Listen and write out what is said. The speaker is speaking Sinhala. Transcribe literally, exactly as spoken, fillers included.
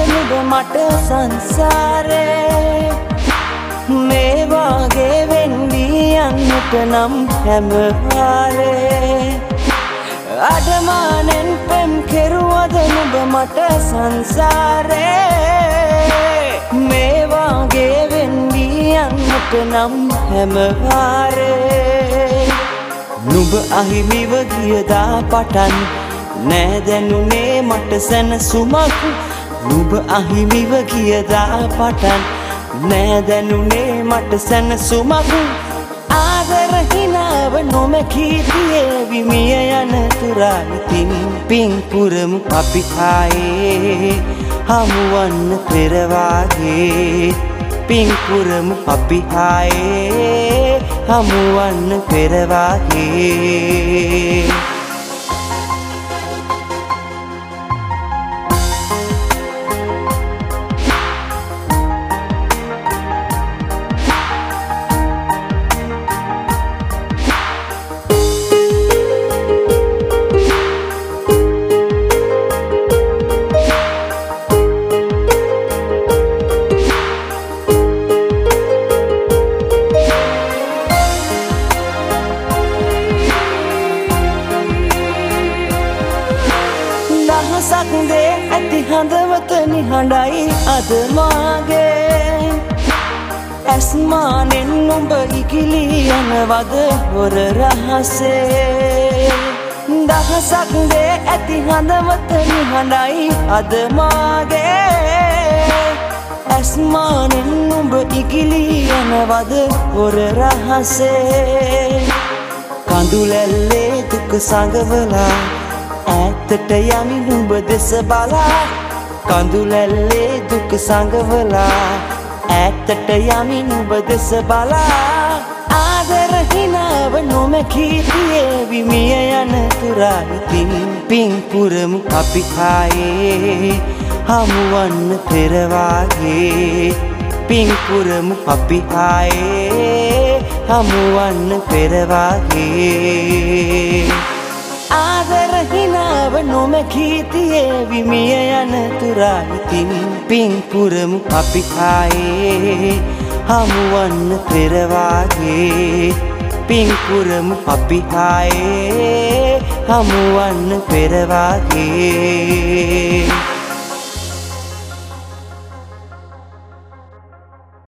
නුඹ මට සංසාරේ මේ වාගේ වෙන්වී යන්නට නම් හැම වාරේ අඩමානෙන් පෙම් කෙරුවද නුඹ මට සංසාරේ මේ වාගේ වෙන්වී යන්නට නම් හැම වාරේ නුඹ අහිමිව ගියදා පටන් නෑ දැනුනේ මට සැනසුමක් නුඹ අහිමිව ගියදා පටන් නෑ දැනුනේ මට සැනසුමක් ආදර හිනාව නොමැකී තියේවි මිය යන තුරා ඉතින් පින් පුරමු අපි ආයේ හමුවන්න පෙර වාගේ පින් පුරමු අපි ආයේ හමුවන්න පෙර වාගේ දහසක්දේ ඇති හඳවත නිහඬයි අද මාගේ ඇස්මානෙන් නුඹ ඉකිලී යනවද හොර රහසේ දහසක්දේ ඇති හඳවත නිහඬයි අද මාගේ ඇස්මානෙන් නුඹ ඉකිලී යනවද හොර රහසේ කඳුලැල්ලේ දුක සඟවලා ඈතට යමි නුඹ දෙස බලා කඳුලැල්ලේ දුක සඟවලා ඈතට යමි නුඹ දෙස බලා ආදර හිනාව නොමැකී තියේවි මිය යන තුරා ඉතින් පින් පුරමු අපි ආයේ හමුවන්න පෙර වාගේ පින් පුරමු අපි ආයේ හමුවන්න පෙර වාගේ ආදර හිනාව නොමැකී තියේවි මිය යන තුරා ඉතින් පින් පුරමු අපි ආයේ හමුවන්න පෙර වාගේ පින් පුරමු අපි ආයේ හමුවන්න පෙර වාගේ